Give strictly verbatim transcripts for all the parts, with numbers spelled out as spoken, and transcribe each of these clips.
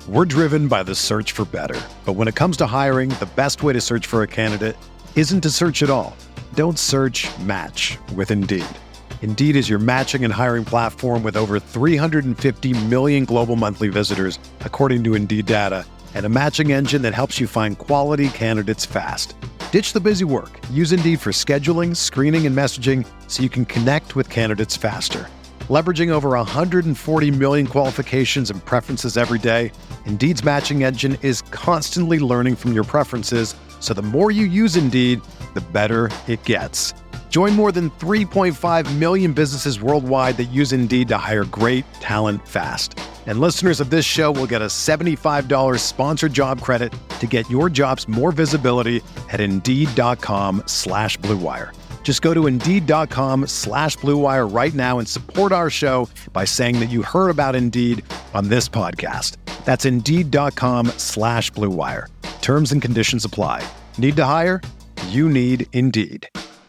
We're driven by the search for better. But when it comes to hiring, the best way to search for a candidate isn't to search at all. Don't search, match with Indeed. Indeed is your matching and hiring platform with over three hundred fifty million global monthly visitors, according to Indeed data, and a matching engine that helps you find quality candidates fast. Ditch the busy work. Use Indeed for scheduling, screening, and messaging so you can connect with candidates faster. Leveraging over one hundred forty million qualifications and preferences every day, Indeed's matching engine is constantly learning from your preferences, so the more you use Indeed, the better it gets. Join more than three point five million businesses worldwide that use Indeed to hire great talent fast. And listeners of this show will get a seventy-five dollars sponsored job credit to get your jobs more visibility at Indeed.com slash Blue Wire. Just go to Indeed.com slash Blue Wire right now and support our show by saying that you heard about Indeed on this podcast. That's Indeed.com slash Blue Wire. Terms and conditions apply. Need to hire? You need Indeed.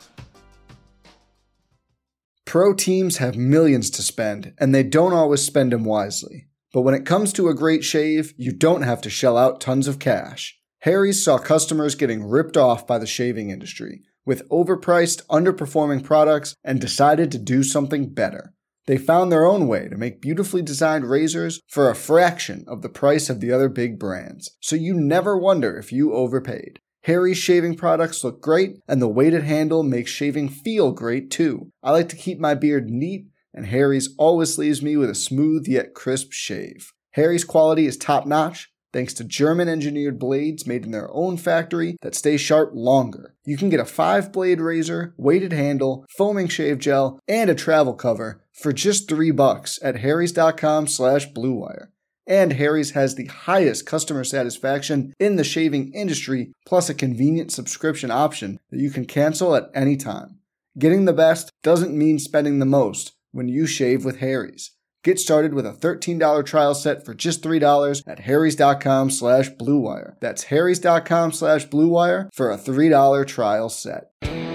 Pro teams have millions to spend, and they don't always spend them wisely. But when it comes to a great shave, you don't have to shell out tons of cash. Harry's saw customers getting ripped off by the shaving industry with overpriced, underperforming products and decided to do something better. They found their own way to make beautifully designed razors for a fraction of the price of the other big brands, so you never wonder if you overpaid. Harry's shaving products look great, and the weighted handle makes shaving feel great too. I like to keep my beard neat, and Harry's always leaves me with a smooth yet crisp shave. Harry's quality is top-notch, thanks to German-engineered blades made in their own factory that stay sharp longer. You can get a five-blade razor, weighted handle, foaming shave gel, and a travel cover for just three bucks at harrys.com slash bluewire. And Harry's has the highest customer satisfaction in the shaving industry, plus a convenient subscription option that you can cancel at any time. Getting the best doesn't mean spending the most when you shave with Harry's. Get started with a thirteen dollars trial set for just three dollars at harrys.com slash bluewire. That's harrys.com slash bluewire for a three dollars trial set.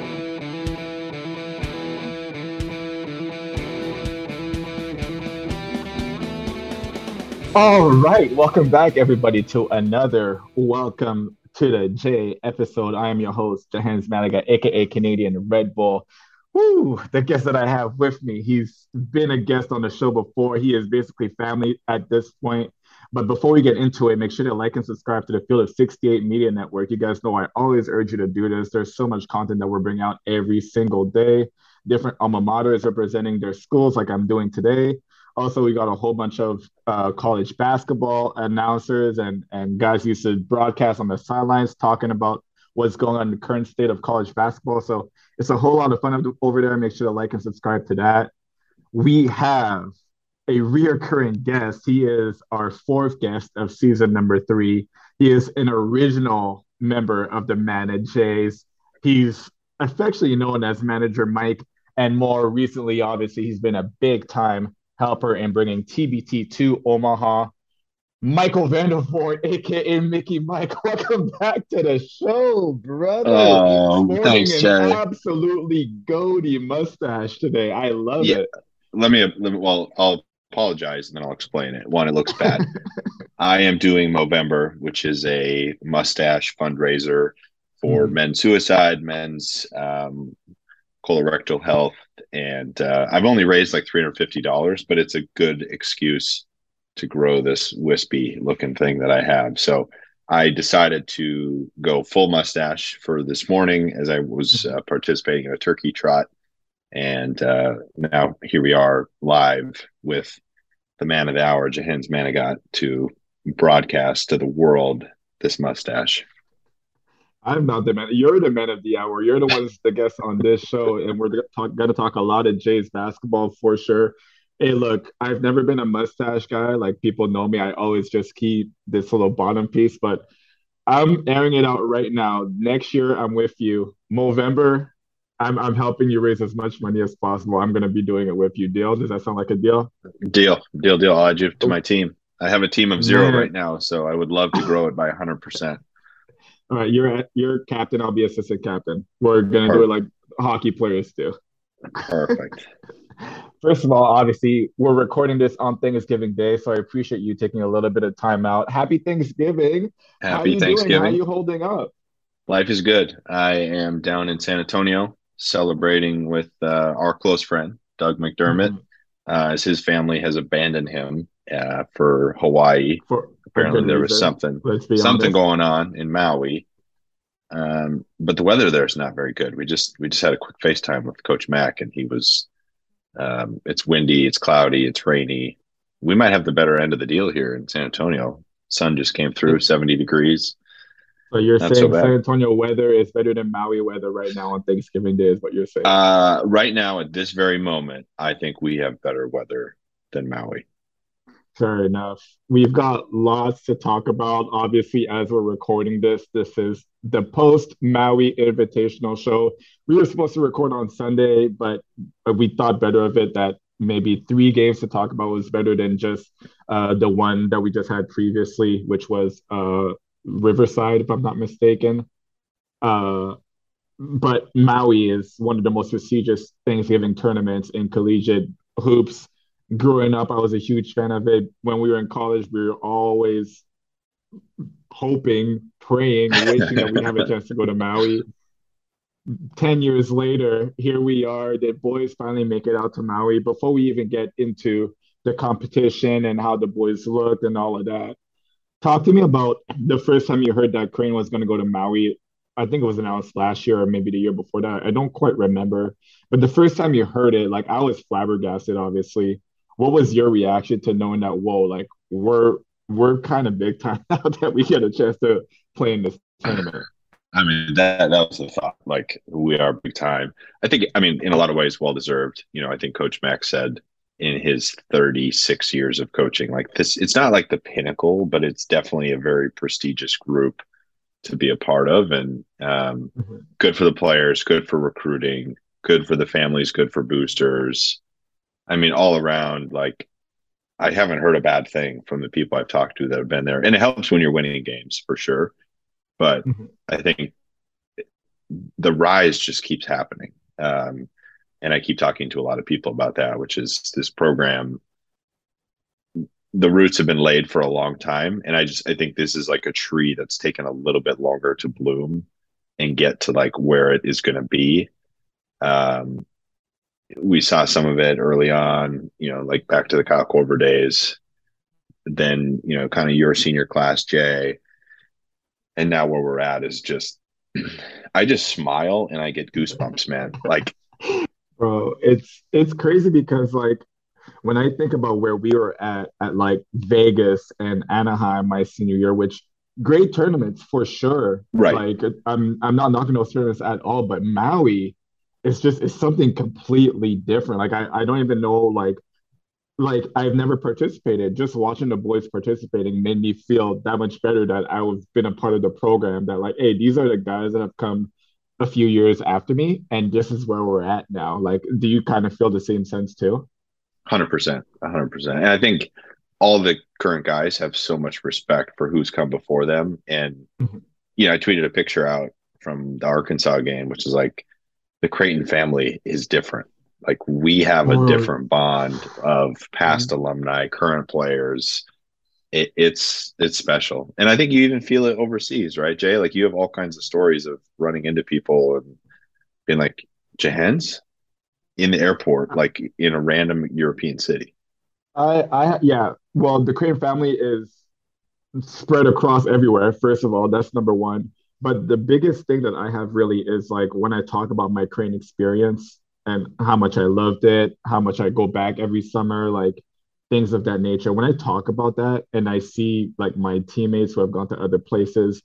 All right, welcome back, everybody, to another Welcome to the J episode. I am your host, Jahanz Malaga, aka Canadian Red Bull. Woo, the guest that I have with me, he's been a guest on the show before. He is basically family at this point. But before we get into it, make sure to like and subscribe to the Field of sixty-eight Media Network. You guys know I always urge you to do this. There's so much content that we're bringing out every single day. Different alma maters representing their schools like I'm doing today. Also, we got a whole bunch of uh, college basketball announcers and, and guys used to broadcast on the sidelines talking about what's going on in the current state of college basketball. So it's a whole lot of fun over there. Make sure to like and subscribe to that. We have a reoccurring guest. He is our fourth guest of season number three. He is an original member of the Mana Jays. He's affectionately known as Manager Mike. And more recently, obviously, he's been a big time helper in bringing T B T to Omaha. Michael Vandervoort, aka Mickey Mike, welcome back to the show, brother. Oh, Sporting thanks, an Jerry. Absolutely goatee mustache today. I love yeah. it. Let me, let me, well, I'll apologize and then I'll explain it. One, it looks bad. I am doing Movember, which is a mustache fundraiser for mm. men's suicide, men's um, colorectal health. And uh, I've only raised like three hundred fifty dollars, but it's a good excuse to grow this wispy looking thing that I have. So I decided to go full mustache for this morning as I was uh, participating in a turkey trot. And uh, now here we are live with the man of the hour, Jahanz Malaga, to broadcast to the world this mustache. I'm not the man. You're the man of the hour. You're the ones the guests on this show, and we're going to talk a lot of Jays basketball for sure. Hey, look, I've never been a mustache guy. Like, people know me. I always just keep this little bottom piece, but I'm airing it out right now. Next year, I'm with you. Movember, I'm I'm helping you raise as much money as possible. I'm going to be doing it with you. Deal? Does that sound like a deal? Deal, deal, deal. I'll add you to my team. I have a team of zero Man. right now, so I would love to grow it by one hundred percent. All right, you're you're captain. I'll be assistant captain. We're gonna Perfect. do it like hockey players do. Perfect. First of all, obviously, we're recording this on Thanksgiving Day, so I appreciate you taking a little bit of time out. Happy Thanksgiving. How are Happy you doing? How are Thanksgiving. you holding up? Life is good. I am down in San Antonio celebrating with uh, our close friend, Doug McDermott, Mhm. uh, as his family has abandoned him uh, for Hawaii. For a Apparently, good there was reason, something let's be something honest. going on in Maui. Um, but the weather there is not very good. We just we just had a quick FaceTime with Coach Mack, and he was um, it's windy, it's cloudy, it's rainy. We might have the better end of the deal here in San Antonio. Sun just came through, seventy degrees. So you're Not so saying San bad. Antonio weather is better than Maui weather right now on Thanksgiving Day, is what you're saying. Uh, right now, at this very moment, I think we have better weather than Maui. Fair enough. We've got lots to talk about. Obviously, as we're recording this, this is the post Maui Invitational show. We were supposed to record on Sunday, but but we thought better of it that maybe three games to talk about was better than just uh, the one that we just had previously, which was uh, Riverside, if I'm not mistaken. Uh, but Maui is one of the most prestigious Thanksgiving tournaments in collegiate hoops. Growing up, I was a huge fan of it. When we were in college, we were always hoping, praying, wishing that we'd have a chance to go to Maui. ten years later, here we are. The boys finally make it out to Maui. Before we even get into the competition and how the boys looked and all of that, talk to me about the first time you heard that Crane was going to go to Maui. I think it was announced last year or maybe the year before that. I don't quite remember. But the first time you heard it, like I was flabbergasted, obviously. What was your reaction to knowing that, whoa, like we're we're kind of big time now that we get a chance to play in this tournament? I mean, that that was the thought. Like we are big time. I think. I mean, in a lot of ways, well deserved. You know, I think Coach Mack said in his thirty-six years of coaching, like this, it's not like the pinnacle, but it's definitely a very prestigious group to be a part of, and um, Mhm. good for the players, good for recruiting, good for the families, good for boosters. I mean, all around, like I haven't heard a bad thing from the people I've talked to that have been there, and it helps when you're winning games for sure. But Mhm. I think the rise just keeps happening. Um, and I keep talking to a lot of people about that, which is this program. The roots have been laid for a long time, and I just I think this is like a tree that's taken a little bit longer to bloom and get to like where it is going to be. Um, we saw some of it early on, you know, like back to the Kyle Korver days. Then you know, kind of your senior class, Jay, and now where we're at is just. I just smile and I get goosebumps, man. Like Bro, it's it's crazy because like when I think about where we were at at like Vegas and Anaheim my senior year, which great tournaments for sure. right. Like I'm I'm not knocking those tournaments at all, but Maui is just it's something completely different. Like I, I don't even know like like I've never participated. Just watching the boys participating made me feel that much better that I was been a part of the program. That like, hey, these are the guys that have come a few years after me, and this is where we're at now. Like, do you kind of feel the same sense too? one hundred percent. one hundred percent. And I think all the current guys have so much respect for who's come before them. And, Mhm. you know, I tweeted a picture out from the Arkansas game, which is like the Creighton family is different. Like we have a Or different bond of past alumni, current players. It, it's it's special, and I think you even feel it overseas, right, Jay? Like you have all kinds of stories of running into people and being like, "Jahens in the airport, like in a random European city." I, I, yeah. Well, the Crane family is spread across everywhere. First of all, that's number one. But the biggest thing that I have really is like when I talk about my Crane experience and how much I loved it, how much I go back every summer, like things of that nature. When I talk about that and I see like my teammates who have gone to other places,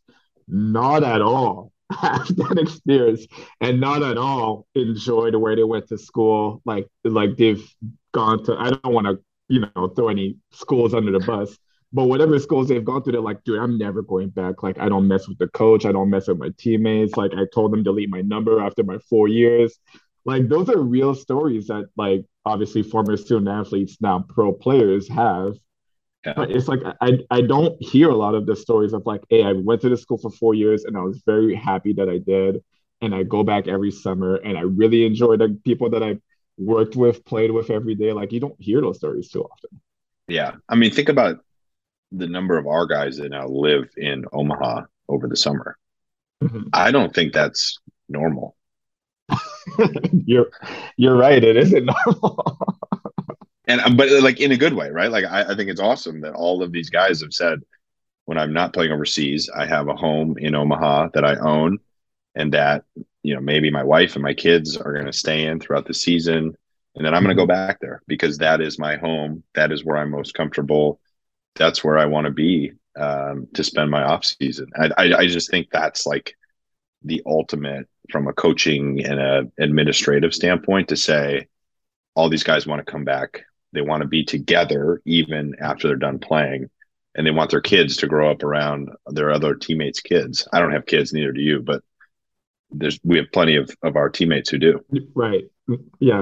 not at all have that experience and not at all enjoyed where they went to school. Like like they've gone to, I don't want to, you know, throw any schools under the bus, but whatever schools they've gone through, they're like, dude, I'm never going back. Like, I don't mess with the coach. I don't mess with my teammates. Like, I told them to delete my number after my four years. Like, those are real stories that, like, obviously former student athletes, now pro players have. Yeah, But it's like, I, I don't hear a lot of the stories of, like, hey, I went to the school for four years and I was very happy that I did. And I go back every summer and I really enjoy the people that I worked with, played with every day. Like you don't hear those stories too often. Yeah. I mean, think about the number of our guys that now live in Omaha over the summer. Mhm. I don't think that's normal. You're you're right. It isn't normal. And but like in a good way, right? Like I, I think it's awesome that all of these guys have said, when I'm not playing overseas, I have a home in Omaha that I own, and that, you know, maybe my wife and my kids are going to stay in throughout the season, and then I'm going to go back there because that is my home. That is where I'm most comfortable. That's where I want to be um, to spend my off season. I, I, I just think that's like the ultimate from a coaching and a administrative standpoint, to say all these guys want to come back. They want to be together even after they're done playing, and they want their kids to grow up around their other teammates' kids. I don't have kids, neither do you, but there's we have plenty of, of our teammates who do. Right. Yeah.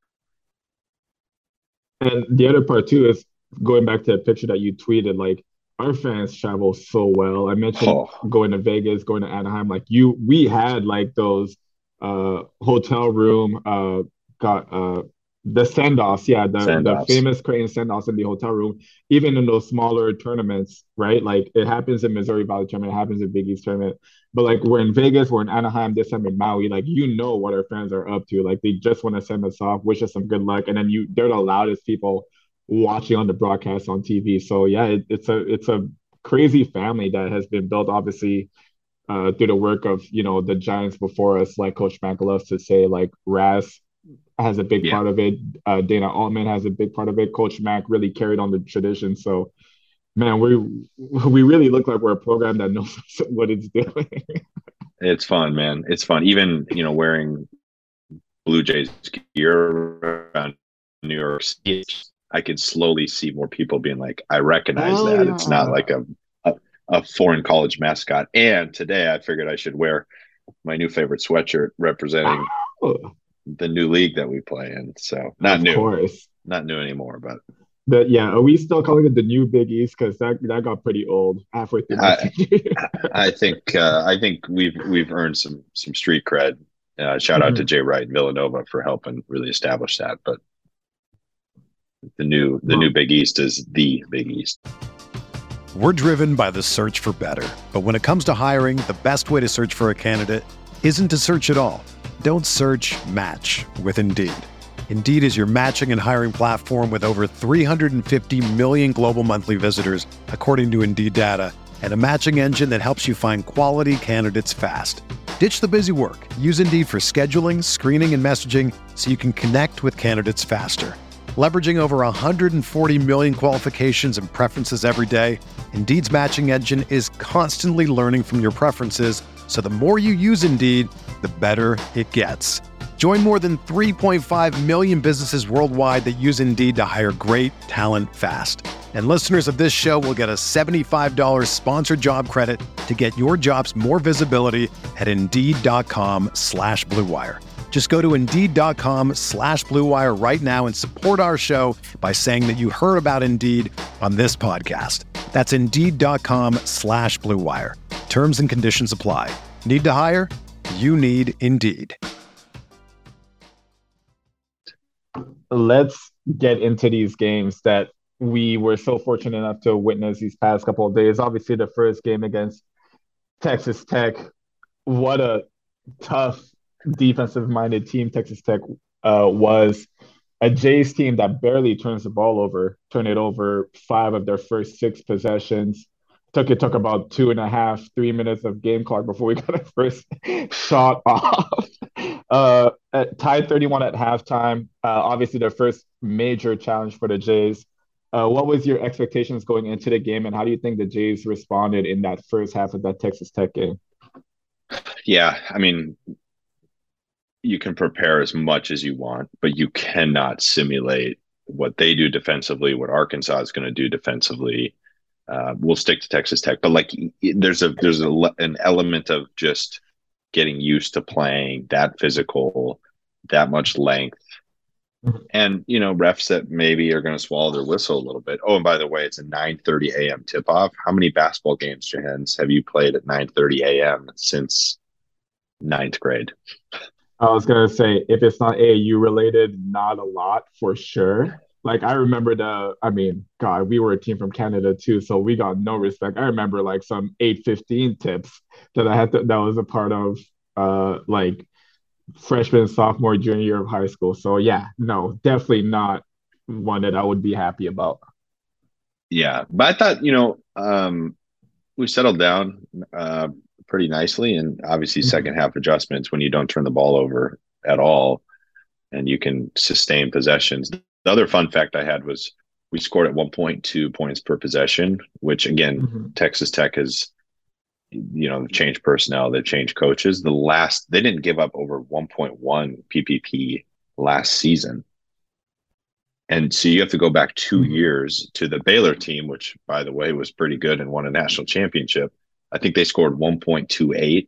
And the other part too is going back to the picture that you tweeted, like our fans travel so well. I mentioned Oh. going to Vegas, going to Anaheim. Like you, we had like those uh hotel room uh got uh the send-offs, yeah, the the Send-offs. famous crane send-offs in the hotel room, even in those smaller tournaments, right? Like it happens in Missouri Valley tournament, it happens in Big East tournament. But like we're in Vegas, we're in Anaheim, this time in Maui, like you know what our fans are up to. Like they just want to send us off, wish us some good luck, and then you they're the loudest people watching on the broadcast on T V. So yeah, it, it's a it's a crazy family that has been built, obviously, uh, through the work of, you know, the giants before us, like Coach Mack loves to say, like Raz has a big Yeah. part of it. Uh, Dana Altman has a big part of it. Coach Mack really carried on the tradition. So, man, we we really look like we're a program that knows what it's doing. It's fun, man. It's fun. Even, you know, wearing Blue Jays gear around New York City, I could slowly see more people being like, I recognize Oh, that. It's not yeah. like a, a a foreign college mascot. And today I figured I should wear my new favorite sweatshirt representing Oh, the new league that we play in. So not of new, course. not new anymore, but But yeah, are we still calling it the new Big East? Because that that got pretty old halfway through my I senior year. I think uh, I think we've we've earned some some street cred. Uh, shout out to Mhm. Jay Wright and Villanova for helping really establish that. But the new the Well, new Big East is the Big East. We're driven by the search for better. But when it comes to hiring, the best way to search for a candidate isn't to search at all. Don't search, match with Indeed. Indeed is your matching and hiring platform with over three hundred fifty million global monthly visitors, according to Indeed data, and a matching engine that helps you find quality candidates fast. Ditch the busy work. Use Indeed for scheduling, screening, and messaging so you can connect with candidates faster. Leveraging over one hundred forty million qualifications and preferences every day, Indeed's matching engine is constantly learning from your preferences, so the more you use Indeed, the better it gets. Join more than three point five million businesses worldwide that use Indeed to hire great talent fast. And listeners of this show will get a seventy-five dollars sponsored job credit to get your jobs more visibility at Indeed.com slash Blue Wire. Just go to Indeed.com slash Blue Wire right now and support our show by saying that you heard about Indeed on this podcast. That's Indeed.com slash Blue Wire. Terms and conditions apply. Need to hire? You need Indeed. let's get into these games that we were so fortunate enough to witness these past couple of days. Obviously, the first game against Texas Tech, what a tough defensive-minded team Texas Tech uh, was. A Jays team that barely turns the ball over, turned it over five of their first six possessions. Took it took about two and a half, three minutes of game clock before we got our first shot off. Uh, at, tied thirty-one at halftime. Uh, obviously, their first major challenge for the Jays. Uh, what was your expectations going into the game, and how do you think the Jays responded in that first half of that Texas Tech game? Yeah, I mean, you can prepare as much as you want, but you cannot simulate what they do defensively, what Arkansas is going to do defensively. Uh, we'll stick to Texas Tech, but like there's a there's a, an element of just getting used to playing that physical, that much length, and you know refs that maybe are going to swallow their whistle a little bit. Oh, and by the way, it's a nine thirty a.m. tip off. How many basketball games, Jahens, have you played at nine thirty a.m. since ninth grade? I was gonna say if it's not A A U related, not a lot for sure. Like I remember the, I mean, God, we were a team from Canada too, so we got no respect. I remember like some eight fifteen tips that I had to, that was a part of uh like freshman, sophomore, junior year of high school. So yeah, no, definitely not one that I would be happy about. Yeah, but I thought, you know, um, we settled down uh, pretty nicely, and obviously second Mhm. half adjustments when you don't turn the ball over at all, and you can sustain possessions. The other fun fact I had was we scored at one point two points per possession, which again, Mhm. Texas Tech has, you know, changed personnel, they've changed coaches. The last they didn't give up over one point one P P P last season. And so you have to go back two Mhm. years to the Baylor team, which, by the way, was pretty good and won a national championship. I think they scored one point two eight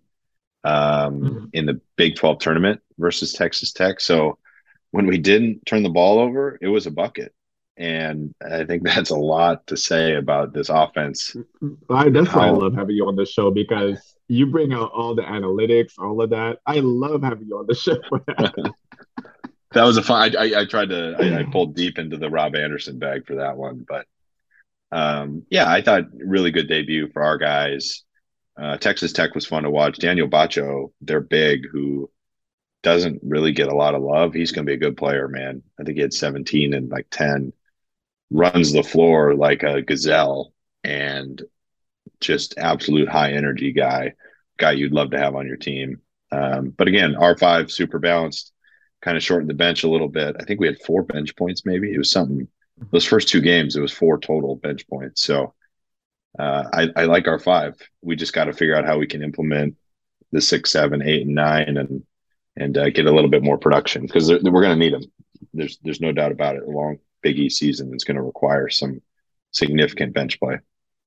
um, Mhm. in the Big twelve tournament versus Texas Tech. So when we didn't turn the ball over, it was a bucket. And I think that's a lot to say about this offense I, and that's why I how love having you on the show because you bring out all the analytics, all of that. I love having you on the show for that. that was a fun. I, I, I tried to, I, I pulled deep into the Rob Anderson bag for that one. But um, yeah, I thought really good debut for our guys. Uh, Texas Tech was fun to watch. Daniel Bacho, they're big, who doesn't really get a lot of love. He's going to be a good player, man. I think he had seventeen and like ten, runs the floor like a gazelle, and just absolute high energy guy, guy you'd love to have on your team. Um, but again, R five super balanced, kind of shortened the bench a little bit. I think we had four bench points, maybe. It was something, those first two games, it was four total bench points. So uh, I, I like our five. We just got to figure out how we can implement the six, seven, eight, and nine, and and uh, get a little bit more production because we're going to need them. There's there's no doubt about it. A long Big East season is going to require some significant bench play.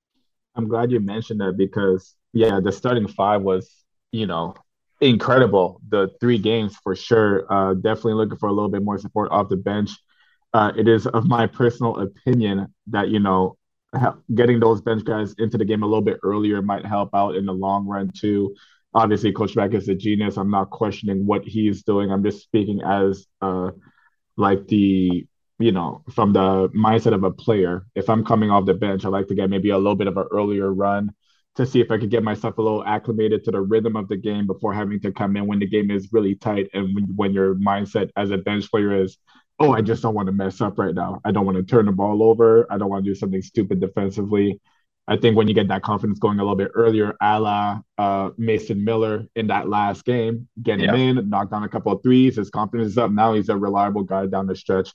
I'm glad you mentioned that because yeah, the starting five was, you know, incredible. The three games for sure. Uh, definitely looking for a little bit more support off the bench. Uh, it is of my personal opinion that you know getting those bench guys into the game a little bit earlier might help out in the long run too. Obviously, Coach Beck is a genius. I'm not questioning what he's doing. I'm just speaking as uh, like the you know from the mindset of a player. If I'm coming off the bench, I like to get maybe a little bit of an earlier run to see if I could get myself a little acclimated to the rhythm of the game before having to come in when the game is really tight and when, when your mindset as a bench player is, oh, I just don't want to mess up right now. I don't want to turn the ball over. I don't want to do something stupid defensively. I think when you get that confidence going a little bit earlier, a la uh, Mason Miller in that last game, get him Yeah. in, knock down a couple of threes. His confidence is up. Now he's a reliable guy down the stretch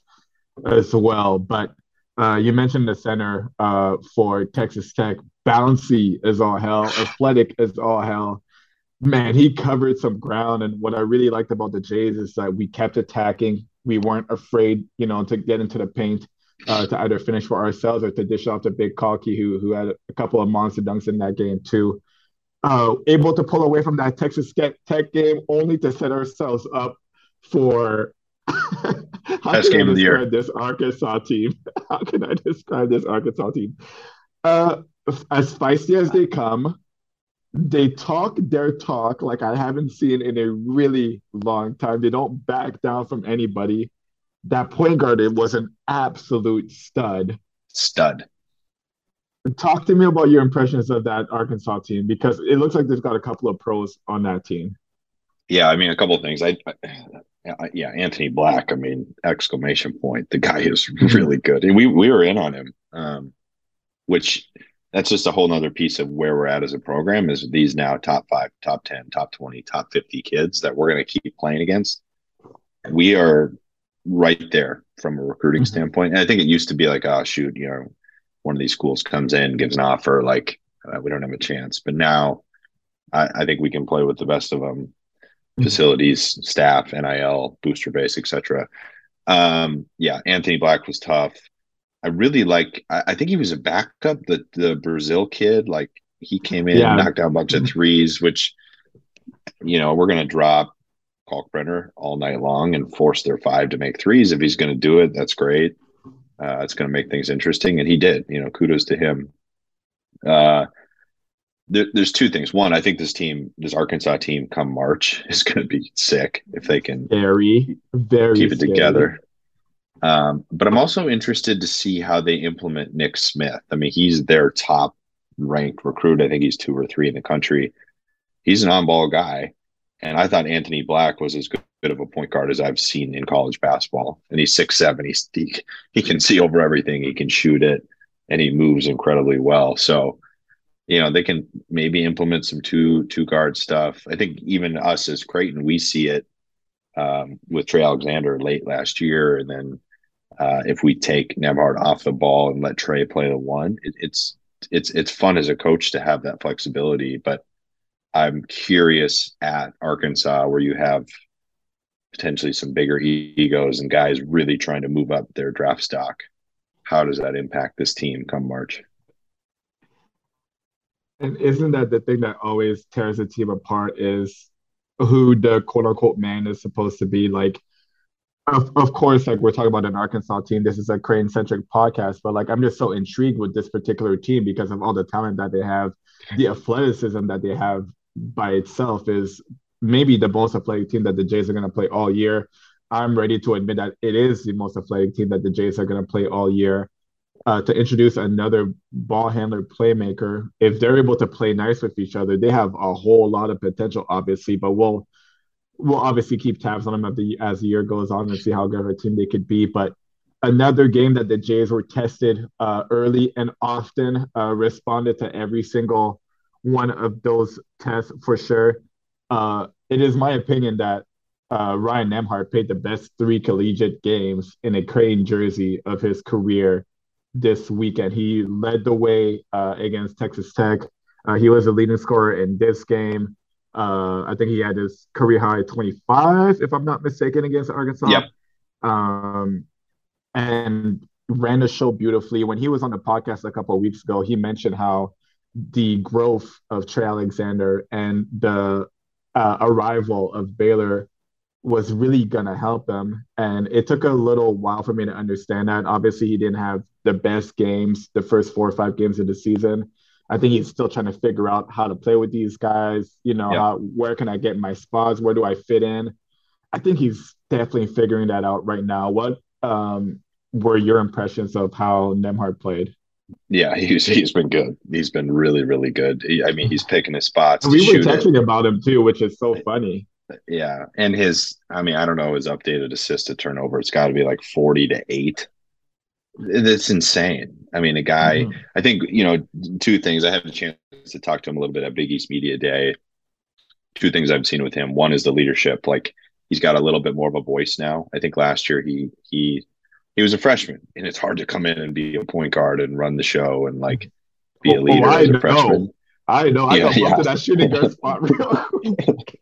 as well. But uh, you mentioned the center uh, for Texas Tech. Bouncy is all hell. Athletic is all hell. Man, he covered some ground. And what I really liked about the Jays is that we kept attacking. We weren't afraid, you know, to get into the paint uh, to either finish for ourselves or to dish off to Big Kalki, who who had a couple of monster dunks in that game too. Uh, able to pull away from that Texas Tech game only to set ourselves up for how Best can I game of the year. describe this Arkansas team? How can I describe this Arkansas team? Uh, as feisty as they come, they talk their talk like I haven't seen in a really long time. They don't back down from anybody. That point guard it was an absolute stud. Stud. Talk to me about your impressions of that Arkansas team because it looks like they've got a couple of pros on that team. Yeah, I mean, a couple of things. I, I yeah, Anthony Black. I mean, exclamation point. The guy is really good, and we we were in on him. Um, which that's just a whole nother piece of where we're at as a program. Is these now top five, top ten, top twenty, top fifty kids that we're going to keep playing against? We are right there from a recruiting Mm-hmm. standpoint. And I think it used to be like, oh shoot, you know, one of these schools comes in, gives an offer, like uh, we don't have a chance. But now I, I think we can play with the best of them. Facilities, staff, N I L, booster base, et cetera. Um, yeah, Anthony Black was tough. I really like. I, I think he was a backup. The the Brazil kid, like he came in, Yeah. knocked down a bunch of threes, which you know we're gonna drop Kalkbrenner all night long and force their five to make threes. If he's gonna do it, that's great. Uh, it's gonna make things interesting, and he did. You know, kudos to him. Uh, there, there's two things. One, I think this team, this Arkansas team, come March is going to be sick if they can very, very keep it scary. together. Um, but I'm also interested to see how they implement Nick Smith. I mean, he's their top ranked recruit. I think he's two or three in the country. He's an on-ball guy. And I thought Anthony Black was as good of a point guard as I've seen in college basketball. And he's six seven. He's, he, he can see over everything. He can shoot it, and he moves incredibly well. So, you know, they can maybe implement some two two guard stuff. I think even us as Creighton, we see it um, with Trey Alexander late last year. And then uh, if we take Nembhard off the ball and let Trey play the one, it, it's it's it's fun as a coach to have that flexibility. But I'm curious at Arkansas, where you have potentially some bigger egos and guys really trying to move up their draft stock. How does that impact this team come March? And isn't that the thing that always tears a team apart is who the quote unquote man is supposed to be? Like, of, of course, like we're talking about an Arkansas team. This is a Creighton centric podcast, but like I'm just so intrigued with this particular team because of all the talent that they have, the athleticism that they have by itself is maybe the most athletic team that the Jays are going to play all year. I'm ready to admit that it is the most athletic team that the Jays are going to play all year. Uh, to introduce another ball handler playmaker, if they're able to play nice with each other, they have a whole lot of potential, obviously. But we'll we'll obviously keep tabs on them as the, as the year goes on and see how good of a team they could be. But another game that the Jays were tested uh, early and often uh, responded to every single one of those tests for sure. Uh, it is my opinion that uh, Ryan Nembhard played the best three collegiate games in a Creighton jersey of his career this weekend. He led the way uh, against Texas Tech. Uh, he was the leading scorer in this game. Uh, I think he had his career high twenty-five, if I'm not mistaken, against Arkansas. Yep. Um, and ran the show beautifully. When he was on the podcast a couple of weeks ago, he mentioned how the growth of Trey Alexander and the uh, arrival of Baylor was really going to help them. And it took a little while for me to understand that. Obviously, he didn't have the best games the first four or five games of the season. I think he's still trying to figure out how to play with these guys. You know, Yep. how, where can I get my spots? Where do I fit in? I think he's definitely figuring that out right now. What um, were your impressions of how Nembhard played? Yeah, he's he's been good. He's been really, really good. He, I mean, he's picking his spots. And to we were shoot texting it. about him too, which is so funny. Yeah, and his, I mean, I don't know his updated assist to turnover. It's got to be like forty to eight. That's insane. I mean, a guy. Mhm. I think you know two things. I had a chance to talk to him a little bit at Big East Media Day. Two things I've seen with him. One is the leadership. Like he's got a little bit more of a voice now. I think last year he he he was a freshman, and it's hard to come in and be a point guard and run the show and like be a Oh, leader oh, I as a know. freshman. I know. I Yeah, got yeah. busted that shooting guard spot real quick.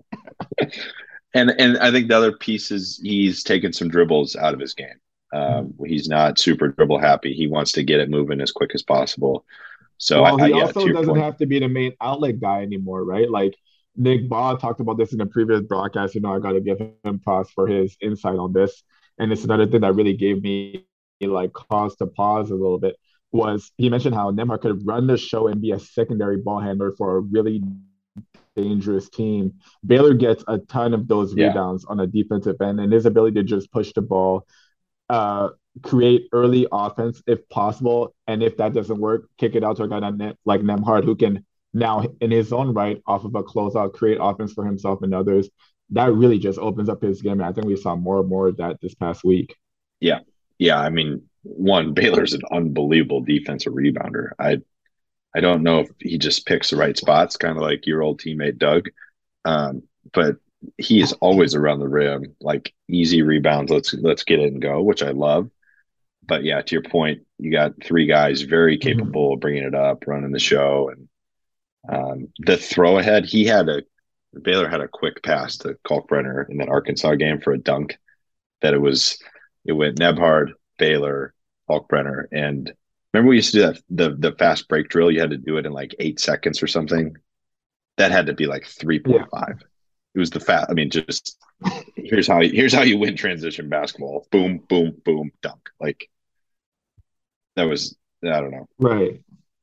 And and I think the other piece is he's taken some dribbles out of his game. Um, he's not super dribble happy. He wants to get it moving as quick as possible. So Well, I, I he yeah, also to your doesn't point. have to be the main outlet guy anymore, right? Like Nick Baugh talked about this in a previous broadcast. You know, I got to give him props for his insight on this. And it's another thing that really gave me like cause to pause a little bit was he mentioned how Nembhard could run the show and be a secondary ball handler for a really dangerous team. Baylor gets a ton of those Yeah. rebounds on the defensive end, and his ability to just push the ball, uh, create early offense if possible, and if that doesn't work, kick it out to a guy that like Nembhard who can now, in his own right, off of a closeout, create offense for himself and others. That really just opens up his game. And I think we saw more and more of that this past week. Yeah. Yeah. I mean, one, Baylor's an unbelievable defensive rebounder. I I don't know if he just picks the right spots, kind of like your old teammate Doug. Um, but he is always around the rim, like easy rebounds. Let's let's get it and go, which I love. But yeah, to your point, you got three guys very capable of bringing it up, running the show, and um, the throw ahead. He had a Baylor had a quick pass to Kalkbrenner in that Arkansas game for a dunk. That it was it went Nembhard, Baylor, Kalkbrenner, and remember we used to do that the the fast break drill. You had to do it in like eight seconds or something. That had to be like three point five. Yeah. It was the fast. I mean, just here's how here's how you win transition basketball. Boom, boom, boom, dunk. Like that was I don't know. Right.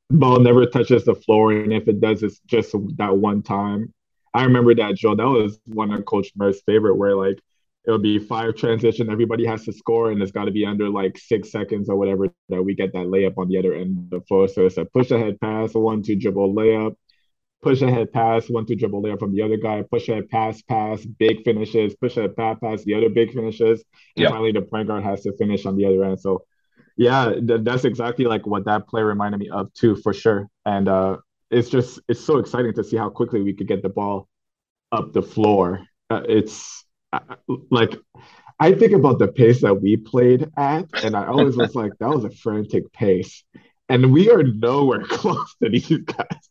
ball never touches the floor, and if it does, it's just that one time. I remember that, Joe. That was one of Coach Murr's favorite, where like it'll be five transition, everybody has to score, and it's got to be under like six seconds or whatever that we get that layup on the other end of the floor. So it's a push ahead pass, one two dribble layup, push ahead pass, one two dribble layup from the other guy, push ahead pass, pass, big finishes, push ahead pass, pass, the other big finishes, and Yep. finally the point guard has to finish on the other end. So yeah, th- that's exactly like what that play reminded me of too, for sure. And uh, it's just it's so exciting to see how quickly we could get the ball up the floor. Uh, it's uh, like I think about the pace that we played at, and I always was like, that was a frantic pace, and we are nowhere close to these guys.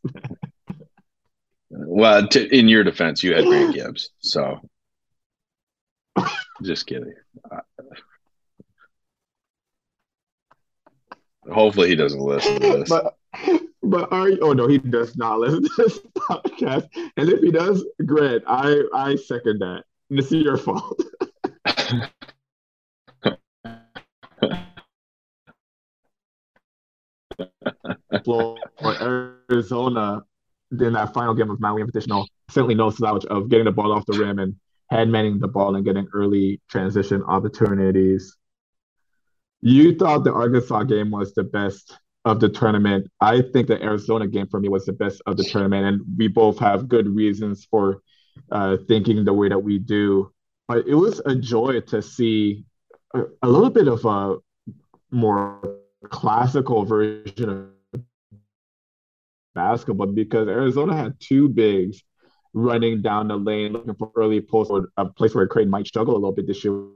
Well, to, in your defense, you had Grant Gibbs, so just kidding. Uh, hopefully, he doesn't listen to this. But but are you? Oh no, he does not listen to this podcast. And if he does, Grant, I I second that. This is your fault. For Arizona in that final game of Maui Invitational, certainly no slouch of getting the ball off the rim and hand manning the ball and getting early transition opportunities. You thought the Arkansas game was the best of the tournament. I think the Arizona game for me was the best of the tournament, and we both have good reasons for uh, thinking the way that we do. But it was a joy to see a, a little bit of a more classical version of basketball, because Arizona had two bigs running down the lane looking for early post, or a place where Creighton might struggle a little bit this year,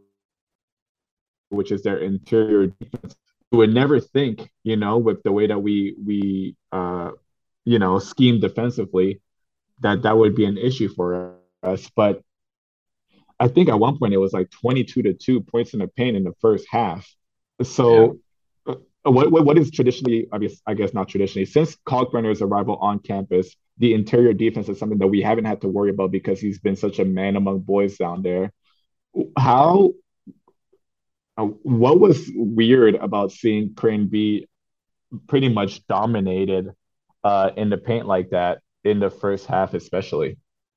which is their interior defense. You would never think, you know, with the way that we we uh, you know, scheme defensively, that that would be an issue for us. But I think at one point it was like twenty-two to two points in the paint in the first half. So yeah. uh, what, what what is traditionally, I guess I guess not traditionally, since Kalkbrenner's arrival on campus, the interior defense is something that we haven't had to worry about because he's been such a man among boys down there. How uh, what was weird about seeing Creighton be pretty much dominated uh, in the paint like that in the first half, especially?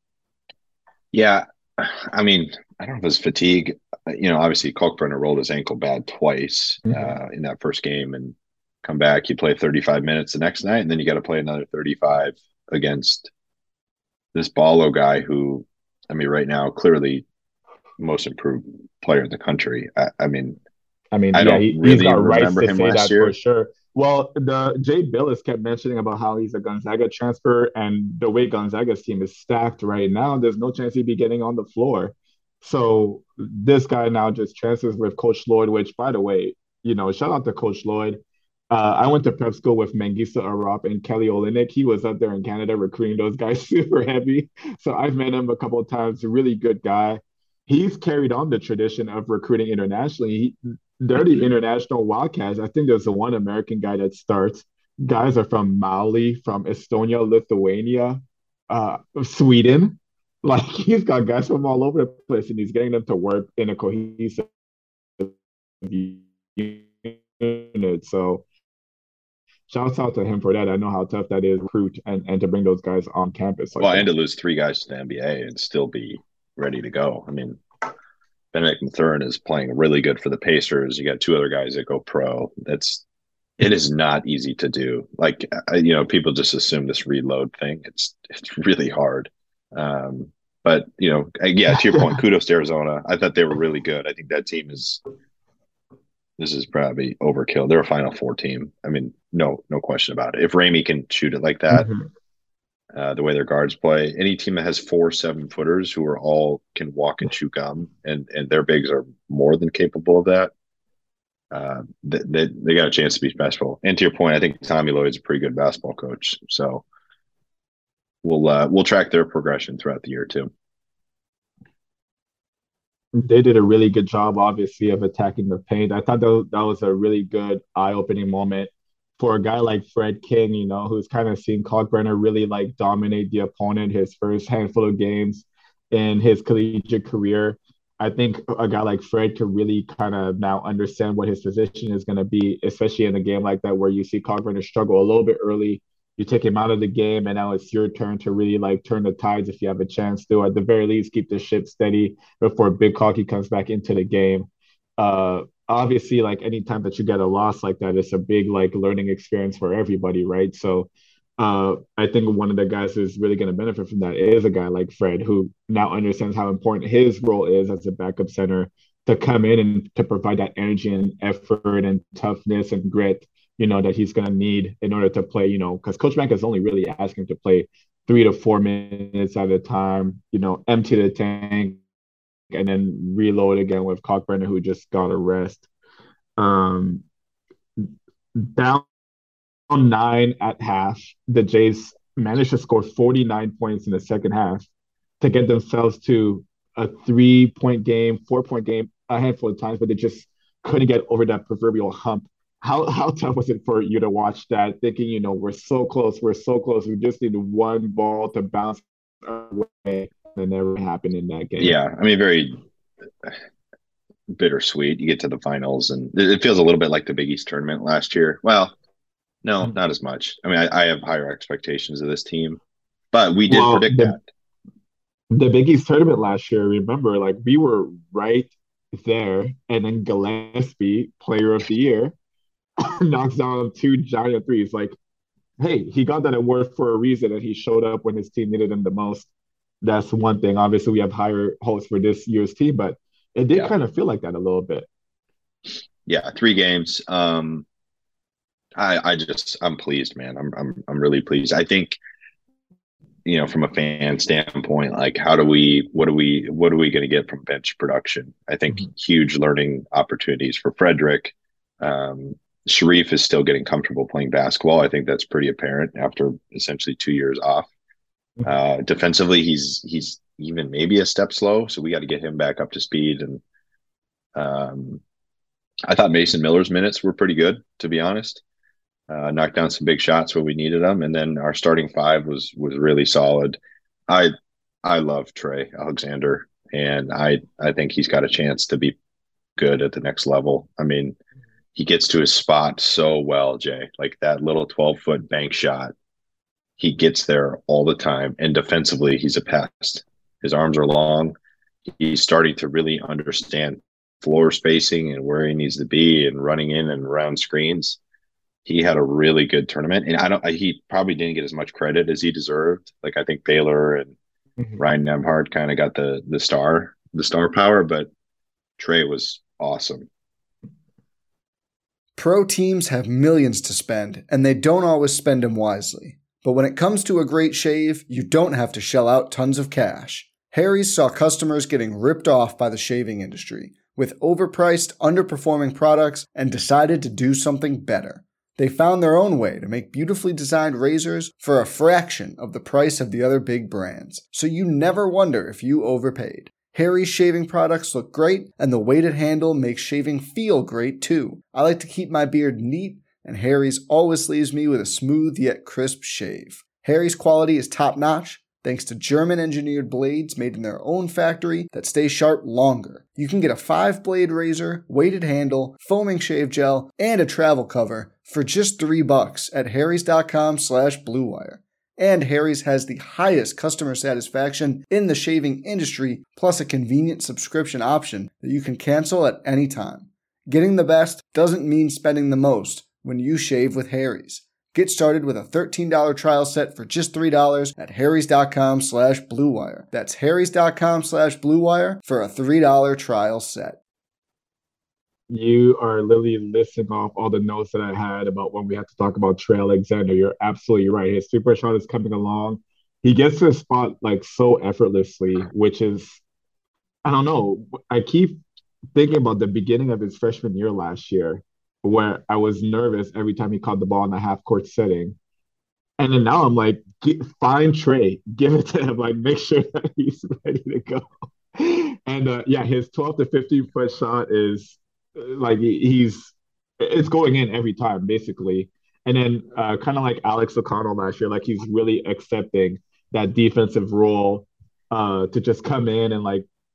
Yeah, I mean, I don't know if it's fatigue. You know, obviously Kalkbrenner rolled his ankle bad twice Mhm. uh, in that first game, and come back. You play thirty-five minutes the next night, and then you got to play another thirty-five against this Ballo guy who, I mean, right now clearly most improved player in the country. I, I mean, I mean, I yeah, don't he, he's really got rights remember to him say last that for year. sure. Well, the Jay Billis kept mentioning about how he's a Gonzaga transfer, and the way Gonzaga's team is stacked right now, there's no chance he'd be getting on the floor. So this guy now just transfers with Coach Lloyd, which, by the way, you know, shout out to Coach Lloyd. Uh, I went to prep school with Mangisa Arap and Kelly Olynyk. He was up there in Canada recruiting those guys super heavy. So I've met him a couple of times. A really good guy. He's carried on the tradition of recruiting internationally. He, they're the international Wildcats. I think there's the one American guy that starts. Guys are from Mali, from Estonia, Lithuania, uh, Sweden. Like he's got guys from all over the place, and he's getting them to work in a cohesive unit. So shouts out to him for that. I know how tough that is to recruit and, and to bring those guys on campus. Like Well, that. and to lose three guys to the N B A and still be ready to go. I mean, Benedict Mathurin is playing really good for the Pacers. You got two other guys that go pro. That's it is not easy to do. Like you know, people just assume this reload thing. It's it's really hard. Um, but you know, yeah, to your point, kudos to Arizona. I thought they were really good. I think that team is. This is probably overkill. They're a Final Four team. I mean, no, no question about it. If Ramey can shoot it like that, mm-hmm. uh, the way their guards play, any team that has four seven footers who are all can walk and chew gum, and and their bigs are more than capable of that. Uh, they, they they got a chance to be special. And to your point, I think Tommy Lloyd's a pretty good basketball coach. So we'll uh, we'll track their progression throughout the year too. They did a really good job, obviously, of attacking the paint. I thought that, that was a really good eye-opening moment for a guy like Fred King, you know, who's kind of seen Kalkbrenner really like dominate the opponent his first handful of games in his collegiate career. I think a guy like Fred could really kind of now understand what his position is going to be, especially in a game like that where you see Cogburner struggle a little bit early. You take him out of the game, and now it's your turn to really like turn the tides if you have a chance to. At the very least, keep the ship steady before Big Cocky comes back into the game. Uh, obviously, like anytime that you get a loss like that, it's a big like learning experience for everybody, right? So uh, I think one of the guys who's really going to benefit from that is a guy like Fred, who now understands how important his role is as a backup center to come in and to provide that energy and effort and toughness and grit, you know, that he's going to need in order to play, you know, because Coach Mack is only really asking him to play three to four minutes at a time, you know, empty the tank and then reload again with Cockburner, who just got a rest. Um, down nine at half, the Jays managed to score forty-nine points in the second half to get themselves to a three-point game, four-point game a handful of times, but they just couldn't get over that proverbial hump. How how tough was it for you to watch that, thinking, you know, we're so close, we're so close, we just need one ball to bounce away, and it never happened in that game? Yeah, I mean, very bittersweet. You get to the finals, and it feels a little bit like the Big East tournament last year. Well, no, not as much. I mean, I, I have higher expectations of this team, but we did well, predict the, that. The Big East tournament last year, remember, like we were right there, and then Gillespie, Player of the Year, knocks down two giant threes. Like, hey, he got that award for a reason, and he showed up when his team needed him the most. That's one thing. Obviously, we have higher hopes for this year's team, but it did yeah. kind of feel like that a little bit. Yeah, three games. Um, I, I just, I'm pleased, man. I'm, I'm, I'm really pleased. I think, you know, from a fan standpoint, like, how do we, what do we, what are we going to get from bench production? I think mm-hmm. huge learning opportunities for Frederick. Um, Sharif is still getting comfortable playing basketball. I think that's pretty apparent after essentially two years off. Mm-hmm. Uh, defensively, he's, he's even maybe a step slow. So we got to get him back up to speed. And um, I thought Mason Miller's minutes were pretty good, to be honest. Uh, knocked down some big shots where we needed them, and then our starting five was was really solid. I I love Trey Alexander, and I I think he's got a chance to be good at the next level. I mean, he gets to his spot so well, Jay. Like that little twelve foot bank shot, he gets there all the time, and defensively, he's a pest. His arms are long. He's starting to really understand floor spacing and where he needs to be, and running in and around screens. He had a really good tournament, and I don't. He probably didn't get as much credit as he deserved. Like I think Baylor and mm-hmm. Ryan Nembhard kind of got the the star the star power, but Trey was awesome. Pro teams have millions to spend, and they don't always spend them wisely. But when it comes to a great shave, you don't have to shell out tons of cash. Harry's saw customers getting ripped off by the shaving industry with overpriced, underperforming products and decided to do something better. They found their own way to make beautifully designed razors for a fraction of the price of the other big brands, so you never wonder if you overpaid. Harry's shaving products look great, and the weighted handle makes shaving feel great too. I like to keep my beard neat, and Harry's always leaves me with a smooth yet crisp shave. Harry's quality is top-notch, thanks to German-engineered blades made in their own factory that stay sharp longer. You can get a five-blade razor, weighted handle, foaming shave gel, and a travel cover for just three bucks at harrys.com slash bluewire. And Harry's has the highest customer satisfaction in the shaving industry, plus a convenient subscription option that you can cancel at any time. Getting the best doesn't mean spending the most when you shave with Harry's. Get started with a thirteen dollars trial set for just three dollars at harrys.com slash bluewire. That's harrys.com slash bluewire for a three dollars trial set. You are literally listing off all the notes that I had about when we had to talk about Trey Alexander. You're absolutely right. His super shot is coming along. He gets to the spot like so effortlessly, which is, I don't know. I keep thinking about the beginning of his freshman year last year, where I was nervous every time he caught the ball in the half court setting. And then now I'm like, get, find Trey, give it to him, like make sure that he's ready to go. And uh, yeah, his twelve to fifteen foot shot is like, he's, it's going in every time basically. And then uh, kind of like Alex O'Connell last year, like he's really accepting that defensive role uh, to just come in and like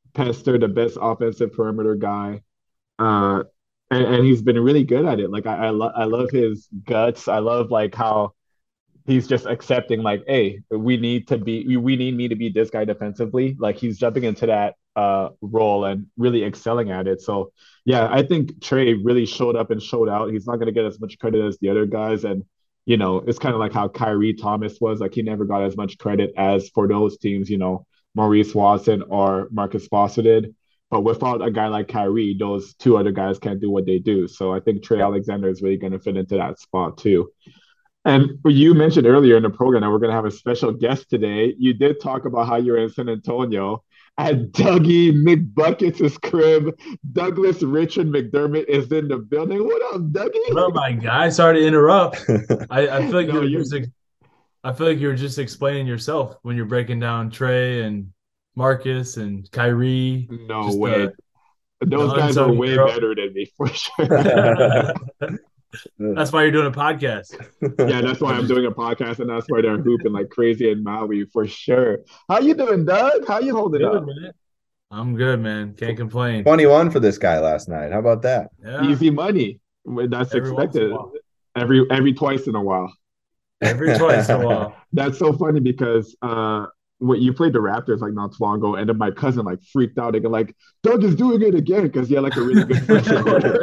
Pester, the best offensive perimeter guy. Uh, and, and he's been really good at it. Like I, I, lo- I love his guts. I love like how he's just accepting like, hey, we need to be, we need me to be this guy defensively. Like he's jumping into that uh role and really excelling at it. So yeah, I think Trey really showed up and showed out. He's not going to get as much credit as the other guys, and you know, it's kind of like how Kyrie Thomas was. Like he never got as much credit as for those teams. You know, Maurice Watson or Marcus Foster did. But without a guy like Kyrie, those two other guys can't do what they do. So I think Trey Alexander is really going to fit into that spot too. And you mentioned earlier in the program that we're going to have a special guest today. You did talk about how you're in San Antonio at Dougie McBuckets' crib. Douglas Richard McDermott is in the building. What up, Dougie? What up, my guy? Sorry to interrupt. I, I feel like No, you're you're- just I feel like you were just explaining yourself when you're breaking down Trey and Marcus and Kyrie. No Just, way. uh, Those the guys are unsung way hero. better than me for sure. That's why you're doing a podcast. Yeah, that's why I'm doing a podcast, and that's why they're hooping like crazy in Maui for sure. How you doing, Doug? How you holding Good, up? man. I'm good, man. Can't complain. twenty-one for this guy last night. How about that? Yeah. Easy money. That's Every once in a expected. while. Every every twice in a while. Every twice in a while. That's so funny because uh when you played the Raptors like not too long ago, and then my cousin like freaked out. They go like, Doug is doing it again because he had like a really good first quarter.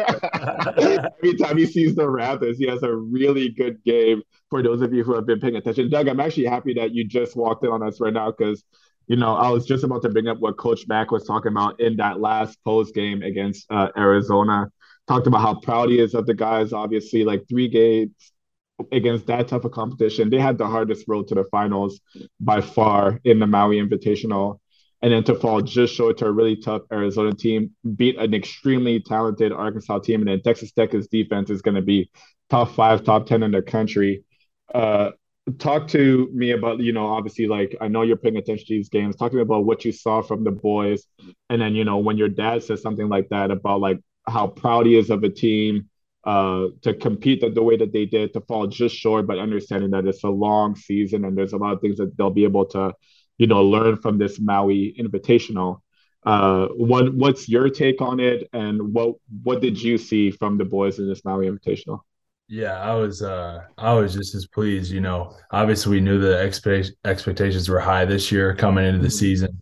Every time he sees the Raptors, he has a really good game. For those of you who have been paying attention, Doug, I'm actually happy that you just walked in on us right now because you know I was just about to bring up what Coach Mack was talking about in that last post game against uh, Arizona. Talked about how proud he is of the guys. Obviously, like three games against that type of competition. They had the hardest road to the finals by far in the Maui Invitational. And then to fall just short to a really tough Arizona team, beat an extremely talented Arkansas team. And then Texas Tech's defense is going to be top five, top ten in the country. Uh, talk to me about, you know, obviously, like, I know you're paying attention to these games. Talk to me about what you saw from the boys. And then, you know, when your dad says something like that about, like, how proud he is of a team, uh, to compete the, the way that they did, to fall just short, but understanding that it's a long season and there's a lot of things that they'll be able to, you know, learn from this Maui Invitational. Uh, what what's your take on it, and what what did you see from the boys in this Maui Invitational? Yeah, I was uh I was just as pleased, you know. Obviously we knew the expect expectations were high this year coming into the season.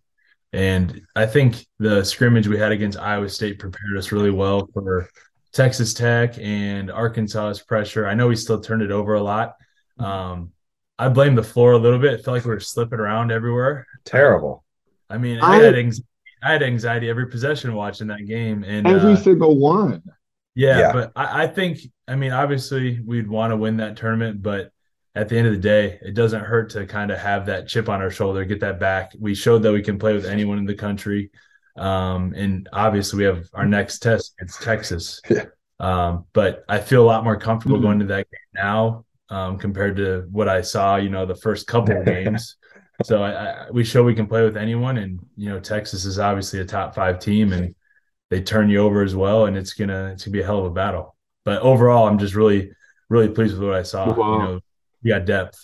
And I think the scrimmage we had against Iowa State prepared us really well for Texas Tech and Arkansas's pressure. I know we still turned it over a lot. Um, I blame the floor a little bit. It felt like we were slipping around everywhere. Terrible. I mean, I, I- had anxiety, I had anxiety every possession watching that game. And Every uh, single one. yeah, Yeah. but I, I think, I mean, obviously we'd want to win that tournament, but at the end of the day, it doesn't hurt to kind of have that chip on our shoulder, get that back. We showed that we can play with anyone in the country. Um, and obviously we have our next test against Texas. Yeah. Um, but I feel a lot more comfortable Mhm. going to that game now um, compared to what I saw, you know, the first couple of games. So I, I, we show we can play with anyone. And, you know, Texas is obviously a top five team and they turn you over as well. And it's going to, it's gonna be a hell of a battle. But overall, I'm just really, really pleased with what I saw. Wow. You know, we got depth.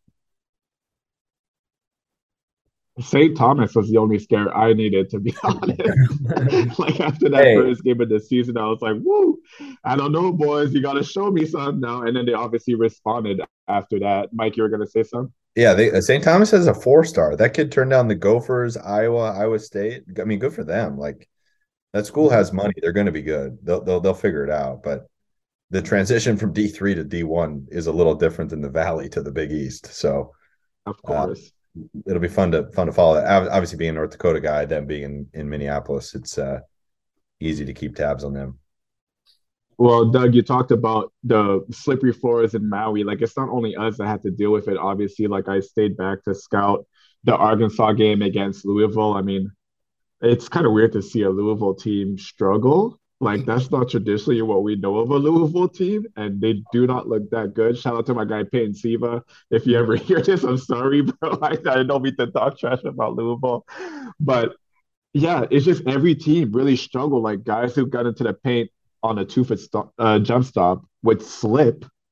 Saint Thomas was the only scare I needed, to be honest. Like after that Hey. first game of the season, I was like, "Woo! I don't know, boys. You got to show me something now." And then they obviously responded after that. Mike, you were gonna say something? Yeah, they, Saint Thomas has a four star. That kid turned down the Gophers, Iowa, Iowa State. I mean, good for them. Like that school has money. They're going to be good. They'll they'll they'll figure it out. But the transition from D three to D one is a little different than the Valley to the Big East. So Of course. it'll be fun to fun to follow that. Ob- Obviously, being a North Dakota guy, them being in, in Minneapolis, it's uh, easy to keep tabs on them. Well, Doug, you talked about the slippery floors in Maui. Like, it's not only us that had to deal with it. Obviously, like I stayed back to scout the Arkansas game against Louisville. I mean, it's kind of weird to see a Louisville team struggle. Like, that's not traditionally what we know of a Louisville team, and they do not look that good. Shout out to my guy Peyton Siva. If you ever hear this, I'm sorry, bro. I, I don't mean to talk trash about Louisville, but yeah, it's just every team really struggled. Like guys who got into the paint on a two foot stop, uh, jump stop would slip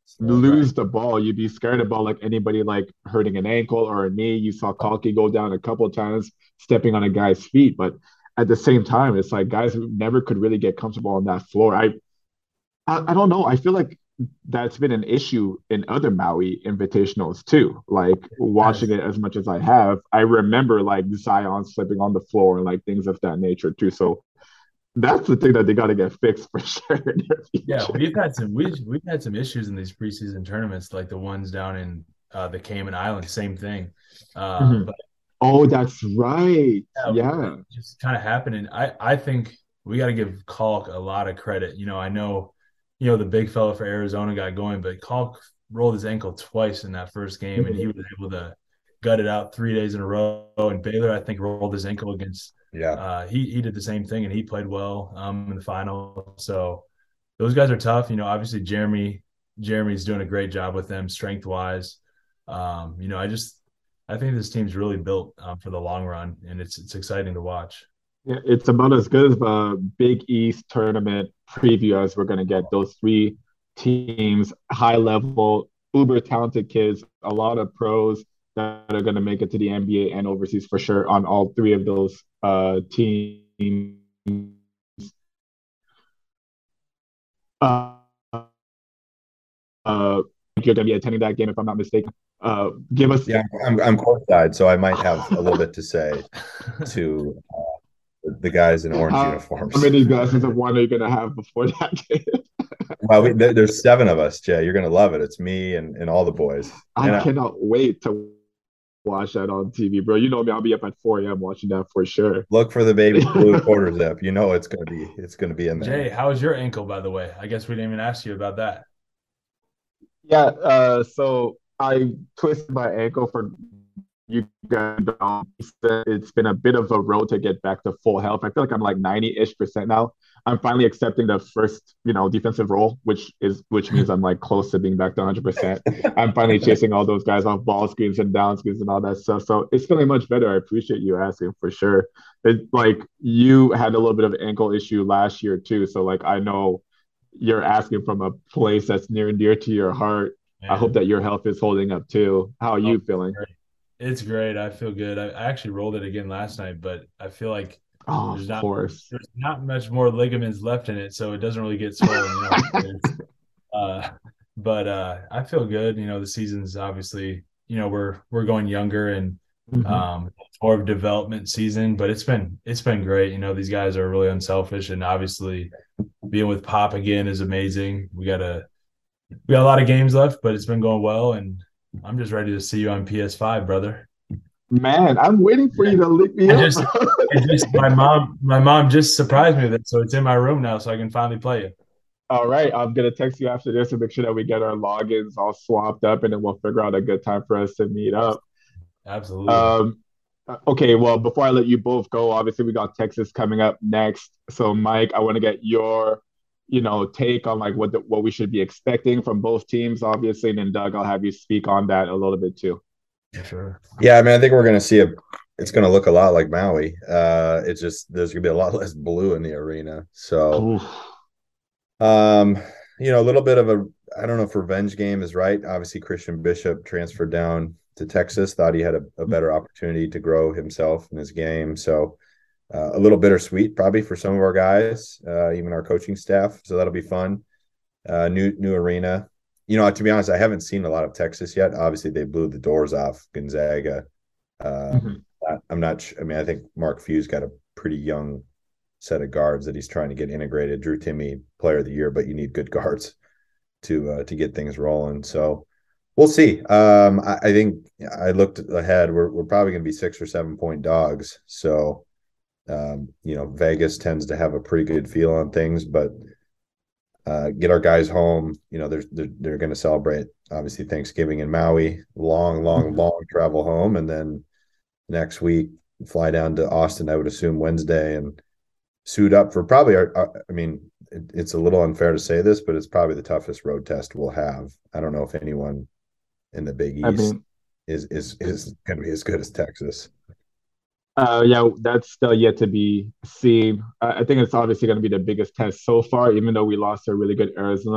lose the ball, you'd be scared about like anybody like hurting an ankle or a knee. You saw Kalki go down a couple of times stepping on a guy's feet, but at the same time, it's like guys who never could really get comfortable on that floor. I, I, I don't know. I feel like that's been an issue in other Maui invitationals too. Like watching it as much as I have, I remember like Zion slipping on the floor and like things of that nature too. So that's the thing that they got to get fixed for sure. Yeah, we've had some we've, we've had some issues in these preseason tournaments, like the ones down in uh, the Cayman Islands. Same thing. Uh, Mhm. but Oh, that's right. yeah, Yeah. it just kind of happened, and I I think we got to give Kalk a lot of credit. You know, I know, you know, the big fella for Arizona got going, but Kalk rolled his ankle twice in that first game, and he was able to gut it out three days in a row. And Baylor, I think, rolled his ankle against. Yeah. Uh, he he did the same thing, and he played well um, in the final. So those guys are tough. You know, obviously Jeremy Jeremy's doing a great job with them strength wise. Um, you know, I just I think this team's really built um, for the long run, and it's it's exciting to watch. Yeah, it's about as good of a Big East tournament preview as we're going to get. Those three teams, high level, uber talented kids, a lot of pros that are going to make it to the N B A and overseas for sure on all three of those uh, teams. Uh, uh, you're going to be attending that game if I'm not mistaken. Uh, give us. Yeah, I'm I'm courtside, so I might have a little bit to say to uh, the guys in orange How, uniforms. how many glasses of wine are you going to have before that game? Well, we, there, there's seven of us, Jay. You're gonna love it. It's me and, and all the boys. And I cannot wait to watch that on T V, bro. You know me, I'll be up at four a.m. watching that for sure. Look for the baby blue quarter zip. You know it's gonna be it's gonna be in there. Jay, how's your ankle, by the way? I guess we didn't even ask you about that. Yeah, uh, so I twisted my ankle for you guys. Don't. It's been a bit of a road to get back to full health. I feel like I'm like ninety-ish percent now. I'm finally accepting the first, you know, defensive role, which is which means I'm like close to being back to one hundred percent. I'm finally chasing all those guys off ball screens and down screens and all that stuff. So it's feeling much better. I appreciate you asking for sure. It, like you had a little bit of ankle issue last year too. So like I know you're asking from a place that's near and dear to your heart. Man. I hope that your health is holding up too. How are you Oh, feeling? great. It's great. I feel good. I, I actually rolled it again last night, but I feel like Oh, there's of not course. there's not much more ligaments left in it, so it doesn't really get swollen. You know? It's, uh, but uh, I feel good. You know, the season's obviously, you know, we're we're going younger and Mhm. um, it's more of a development season, but it's been it's been great. You know, these guys are really unselfish, and obviously being with Pop again is amazing. We got a we got a lot of games left, but it's been going well, and I'm just ready to see you on P S five, brother. Man, I'm waiting for you to lick me I up. just, I just my mom my mom just surprised me with it, so it's in my room now, so I can finally play it. All right, I'm gonna text you after this to make sure that we get our logins all swapped up, and then we'll figure out a good time for us to meet up. Absolutely. Um, okay, well, before I let you both go, obviously we got Texas coming up next. So, Mike, I want to get your, you know, take on like what the, what we should be expecting from both teams, obviously, and then Doug, I'll have you speak on that a little bit too. For sure. Yeah, I mean, I think we're gonna see a. It's gonna look a lot like Maui. Uh, it's just there's gonna be a lot less blue in the arena. So, Oof. um, you know, a little bit of a I don't know if revenge game is right. Obviously, Christian Bishop transferred down to Texas, thought he had a, a better opportunity to grow himself in his game. So, uh, a little bittersweet probably for some of our guys, uh, even our coaching staff. So that'll be fun. Uh, new new arena. You know, to be honest, I haven't seen a lot of Texas yet. Obviously, they blew the doors off Gonzaga. Um, Mhm. I'm not sure. I mean, I think Mark Few's got a pretty young set of guards that he's trying to get integrated. Drew Timme, player of the year, but you need good guards to uh, to get things rolling. So we'll see. Um, I, I think I looked ahead. We're we're probably going to be six or seven point dogs. So um, you know, Vegas tends to have a pretty good feel on things, but uh, get our guys home. You know, they're they're, they're going to celebrate obviously Thanksgiving in Maui. Long, long, long travel home, and then next week fly down to Austin. I would assume Wednesday and suit up for probably our. our I mean, it, it's a little unfair to say this, but it's probably the toughest road test we'll have. I don't know if anyone in the Big East I mean, is is is going to be as good as Texas. Uh, yeah, that's still yet to be seen. I, I think it's obviously going to be the biggest test so far, even though we lost a really good Arizona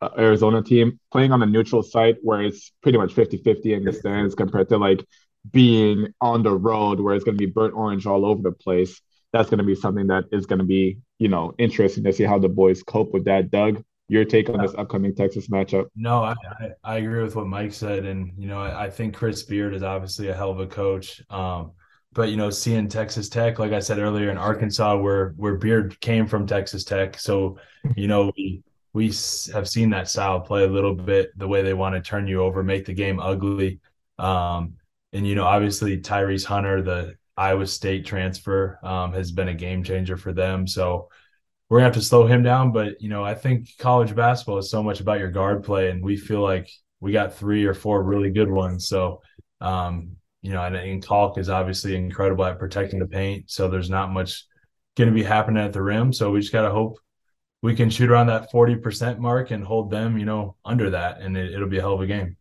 uh, Arizona team, playing on a neutral site where it's pretty much fifty-fifty in the stands compared to like being on the road where it's going to be burnt orange all over the place. That's going to be something that is going to be, you know, interesting to see how the boys cope with that. Doug, your take on this upcoming Texas matchup? No, I, I, I agree with what Mike said. And, you know, I, I think Chris Beard is obviously a hell of a coach. Um, but, you know, seeing Texas Tech, like I said earlier, in Arkansas, where where Beard came from Texas Tech. So, you know, we we have seen that style play a little bit, the way they want to turn you over, make the game ugly. Um, and, you know, obviously Tyrese Hunter, the Iowa State transfer, um, has been a game changer for them. So we're gonna have to slow him down. But, you know, I think college basketball is so much about your guard play, and we feel like we got three or four really good ones. So, um, you know, and, and Kalk is obviously incredible at protecting the paint. So there's not much going to be happening at the rim. So we just got to hope we can shoot around that forty percent mark and hold them, you know, under that, and it, it'll be a hell of a game.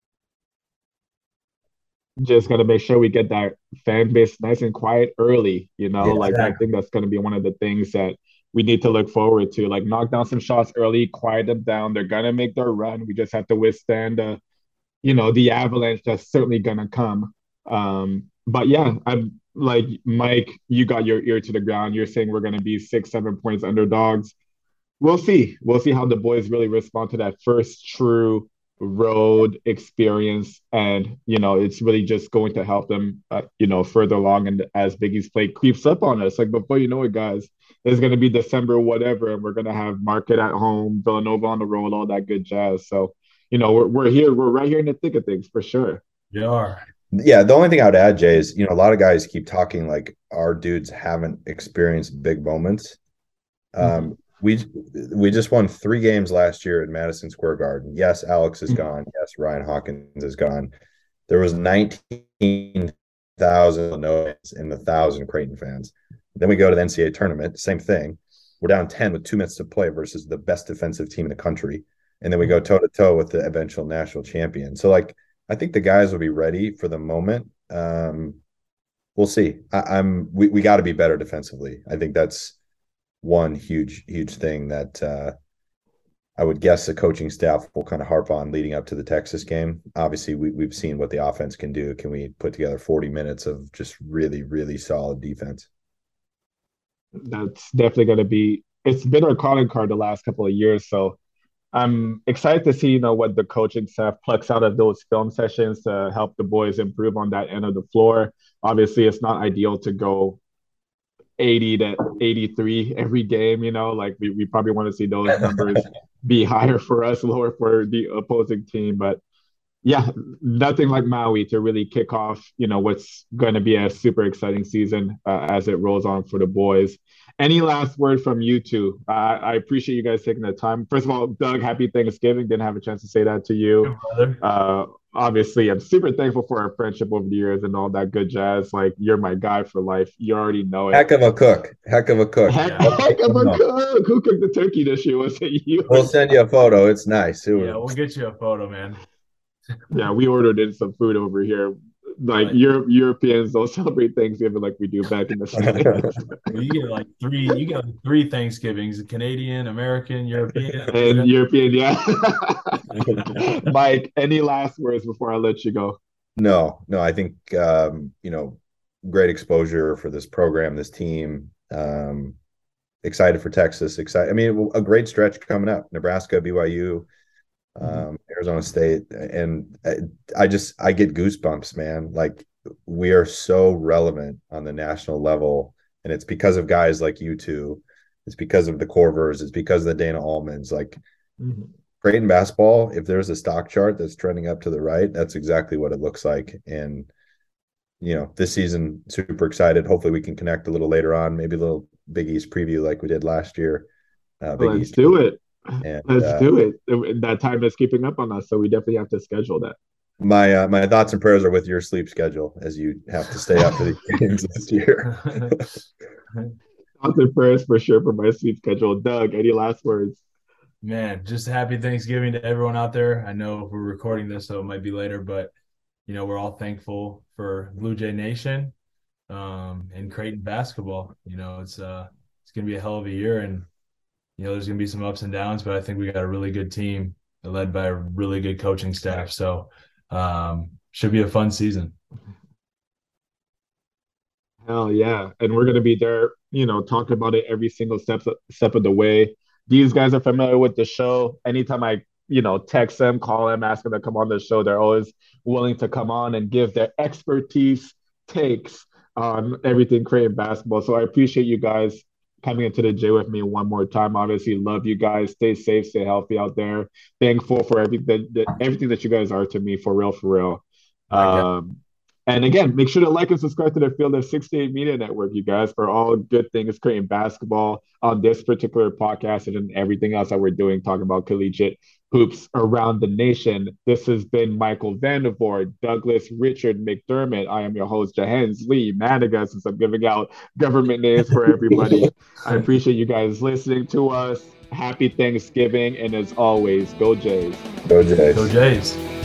Just got to make sure we get that fan base nice and quiet early, you know, Yeah, like exactly. I think that's going to be one of the things that we need to look forward to, like knock down some shots early, quiet them down. They're going to make their run. We just have to withstand, uh, you know, the avalanche that's certainly going to come. Um, but yeah, I'm like, Mike, you got your ear to the ground. You're saying we're going to be six, seven points underdogs. We'll see. We'll see how the boys really respond to that first true road experience, and you know, it's really just going to help them, uh, you know, further along. And as Big East play creeps up on us, like before you know it, guys, it's going to be December, whatever, and we're going to have Marquette at home, Villanova on the road, all that good jazz. So, you know, we're we're here, we're right here in the thick of things for sure. You are. Yeah, the only thing I would add, Jay, is, you know, a lot of guys keep talking like our dudes haven't experienced big moments. Um, we we just won three games last year at Madison Square Garden. Yes, Alex is gone. Yes, Ryan Hawkins is gone. There was nineteen thousand noise in the thousand Creighton fans. Then we go to the N C double A tournament, same thing. We're down ten with two minutes to play versus the best defensive team in the country. And then we go toe to toe with the eventual national champion. So, like, I think the guys will be ready for the moment. Um, we'll see. I, I'm we, we got to be better defensively. I think that's one huge, huge thing that uh, I would guess the coaching staff will kind of harp on leading up to the Texas game. Obviously, we, we've seen what the offense can do. Can we put together forty minutes of just really, really solid defense? That's definitely going to be. It's been our calling card the last couple of years, so I'm excited to see, you know, what the coaching staff plucks out of those film sessions to help the boys improve on that end of the floor. Obviously, it's not ideal to go eighty to eighty-three every game, you know, like we, we probably want to see those numbers be higher for us, lower for the opposing team. But yeah, nothing like Maui to really kick off, you know, what's going to be a super exciting season uh, as it rolls on for the boys. Any last word from you two? Uh, I appreciate you guys taking the time. First of all, Doug, happy Thanksgiving. Didn't have a chance to say that to you. Uh, obviously, I'm super thankful for our friendship over the years and all that good jazz. Like, you're my guy for life. You already know it. Heck of a cook. Heck of a cook. Heck, heck of a cook. Who cooked the turkey this year? Was it you? We'll send you a photo. It's nice. It Yeah, we'll get you a photo, man. Yeah, we ordered in some food over here. Like, Europe, Europeans don't celebrate Thanksgiving like we do back in the States. You get like three, you get like three Thanksgivings: Canadian, American, European, and European. Yeah. Mike, any last words before I let you go? No, no. I think um, you know, great exposure for this program, this team. Um, excited for Texas. Excited. I mean, a great stretch coming up. Nebraska, B Y U. Um, Arizona State, and I, I just I get goosebumps, man. Like, we are so relevant on the national level, and it's because of guys like you two. It's because of the Corvers. It's because of the Dana Allmans. Like, mm-hmm. Creighton basketball, if there's a stock chart that's trending up to the right, that's exactly what it looks like. And you know, this season, super excited. Hopefully, we can connect a little later on. Maybe a little Big East preview like we did last year. Uh, Big Let's East do it. And, Let's uh, do it. That time is keeping up on us, so we definitely have to schedule that. My uh, my thoughts and prayers are with your sleep schedule as you have to stay up for the games this year. Thoughts and prayers for sure for my sleep schedule. Doug, any last words? Man, just happy Thanksgiving to everyone out there. I know we're recording this, so it might be later, but you know, we're all thankful for Blue Jay Nation um, and Creighton basketball. You know, it's uh, it's gonna be a hell of a year, and you know, there's going to be some ups and downs, but I think we got a really good team led by a really good coaching staff. So um, should be a fun season. Hell yeah. And we're going to be there, you know, talking about it every single step, step of the way. These guys are familiar with the show. Anytime I, you know, text them, call them, ask them to come on the show, they're always willing to come on and give their expertise takes on everything Creighton basketball. So I appreciate you guys coming into the J with me one more time. Obviously, love you guys. Stay safe, stay healthy out there. Thankful for everything that, everything that you guys are to me, for real, for real. Um, And again, make sure to like and subscribe to the Field of sixty-eight Media Network, you guys, for all good things Creighton basketball on this particular podcast and in everything else that we're doing, talking about collegiate hoops around the nation. This has been Michael Vandervoort, Douglas Richard McDermott. I am your host, Jahens Lee Madiga, since I'm giving out government names for everybody. I appreciate you guys listening to us. Happy Thanksgiving, and as always, go Jays. Go Jays. Go Jays.